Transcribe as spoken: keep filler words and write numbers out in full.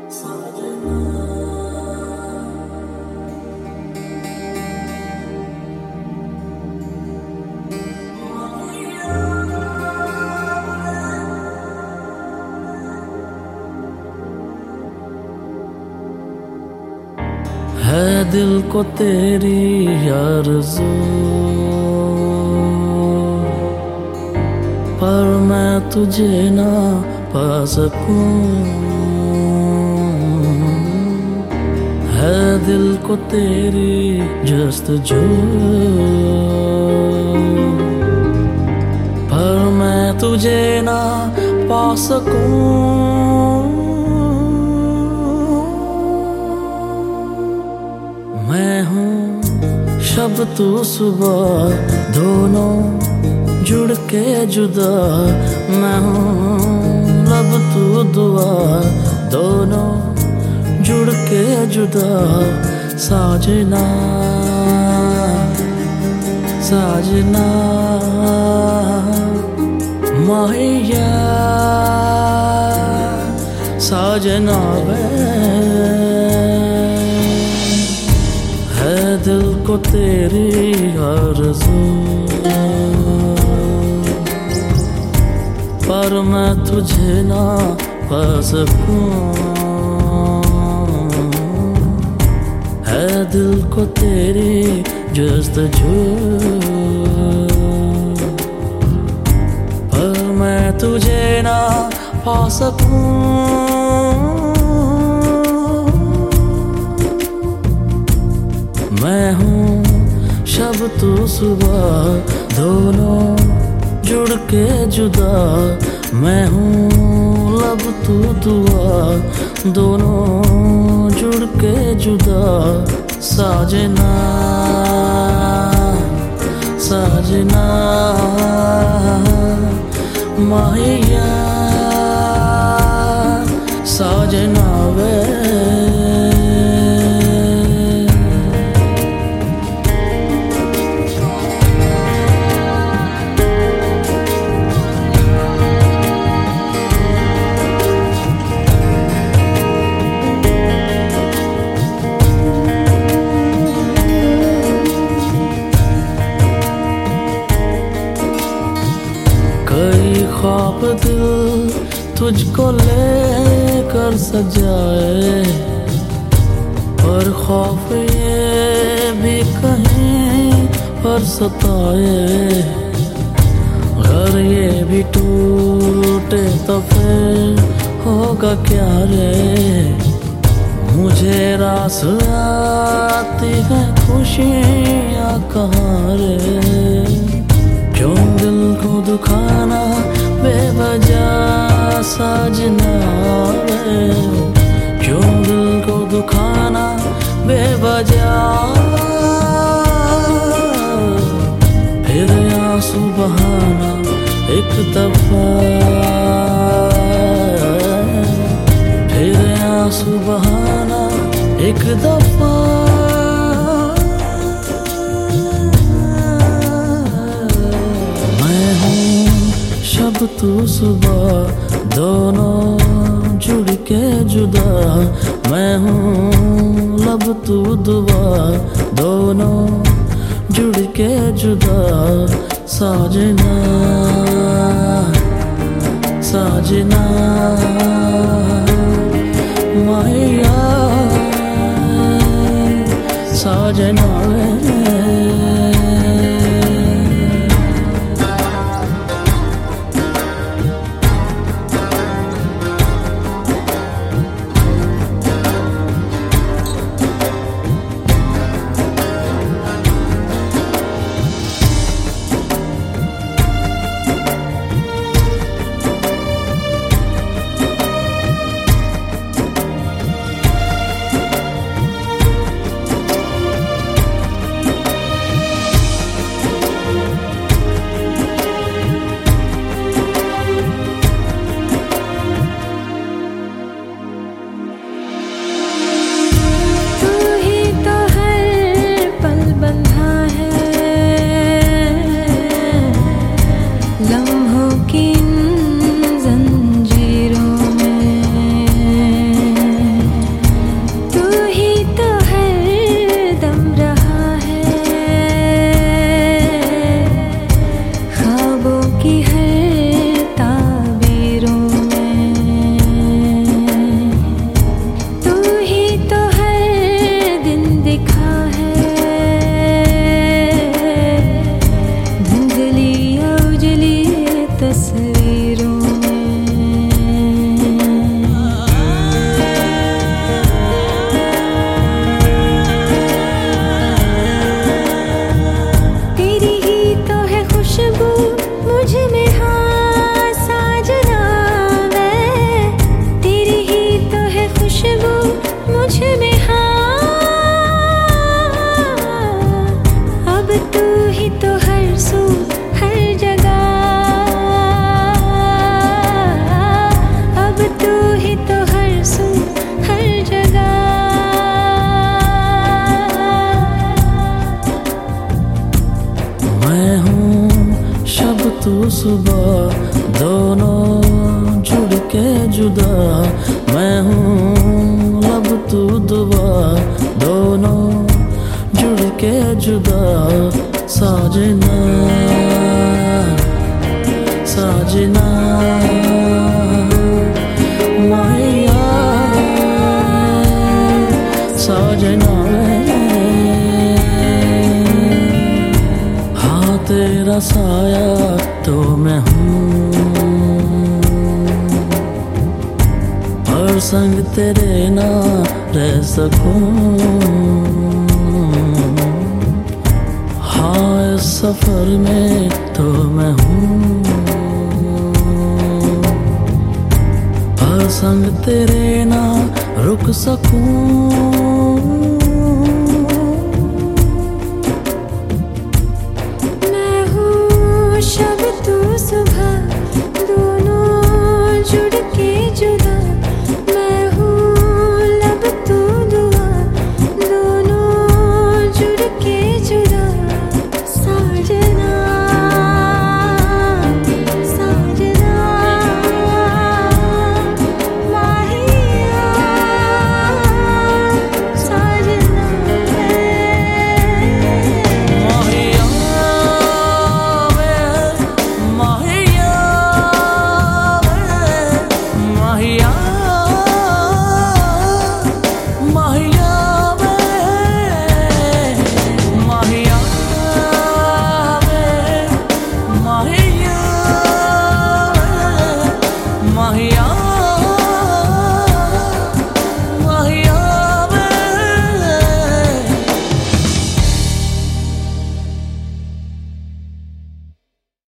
है दिल को तेरी आरज़ू, पर मैं तुझे ना पा सकूं। है दिल को तेरी जस्तजू, पर मैं तुझे ना पा सकूं। मैं हूँ शब तू सुबह, दोनों जुड़ के जुदा। मैं हूँ लब तू दुआ, दोनों जुड़ के जुदा। साजना साजना माहिया साजना वे, है दिल को तेरी आरज़ू, पर मैं तुझे ना पा सकूं। है दिल को तेरी जस्तजू, पर मैं तुझे ना पा सकूं। मैं हूँ शब तू सुबह, दोनों जुड़ के जुदा। मैं हूँ लब तू दुआ, दोनों जुड़ के जुदा। साजना साजना माहिया साजना वे, ख्वाब दिल तुझको लेकर सजाए, पर खौफ ये भी कहीं पर सताए। अगर ये भी टूटे तो फिर होगा क्या रे। मुझे रास आती है खुशियाँ कहाँ रे। क्यों दिल को दुखाना बेवजह साजना रे। क्यों दिल को दुखाना बेवजह। फिर आंसू बहाना एक दफा, फिर आंसू बहाना एक दफा। शब तू सुबह, दोनों जुड़ के जुदा। मैं हूँ लब तू दुआ, दोनों जुड़ के जुदा। साजना साजना माहिया साजना साजना वे, हाँ तेरा साया तो मैं हूँ, और संग तेरे ना रह सकूं। हाँ इस सफर में तो मैं हूँ, और संग तेरे ना रुक सकूं। मैं हूँ शब तू सुबह, दोनों जुड़ के जुदा। मैं हूँ लब तू दुआ, दोनों जुड़ के जुदा। साजना साजना माहिया साजना माहिया माहिया माहिया माहिया माहिया